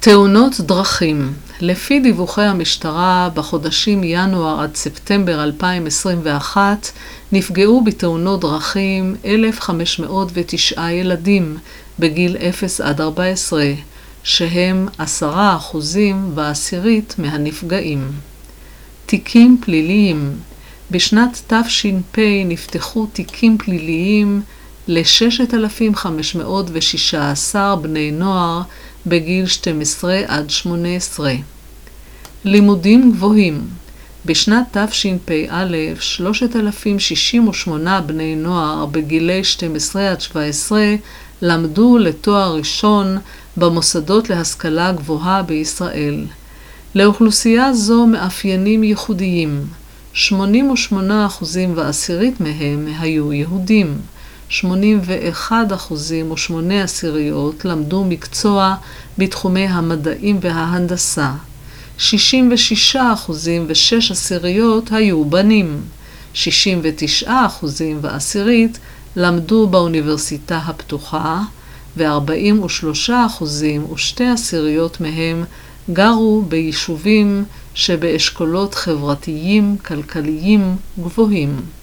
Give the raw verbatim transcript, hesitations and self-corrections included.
תאונות דרכים. לפי דיווחי המשטרה, בחודשים ינואר עד ספטמבר אלפיים עשרים ואחת נפגעו בתאונות דרכים אלף חמש מאות ותשע ילדים בגיל אפס עד ארבע עשרה, שהם עשרה אחוזים ועשירית מהנפגעים. תיקים פליליים. בשנת תש"פ נפתחו תיקים פליליים ל-ששת אלפים חמש מאות ושישה עשר בני נוער בגיל שתים עשרה עד שמונה עשרה. לימודים גבוהים. בשנת תשפ"א שלושת אלפים שישים ושמונה בני נוער בגילי שתים עשרה עד שבע עשרה למדו לתואר ראשון במוסדות להשכלה גבוהה בישראל. לאוכלוסייה זו מאפיינים ייחודיים. שמונים ושמונה אחוזים ועשירית מהם היו יהודים. שמונים ואחד אחוזים ושמונה עשיריות למדו מקצוע בתחומי המדעים וההנדסה. שישים ושישה אחוזים ושש עשיריות היו בנים. שישים ותשעה אחוזים ועשירית למדו באוניברסיטה הפתוחה, ו-ארבעים ושלושה אחוזים ושתי עשיריות מהם גרו ביישובים שבאשכולות חברתיים כלכליים גבוהים.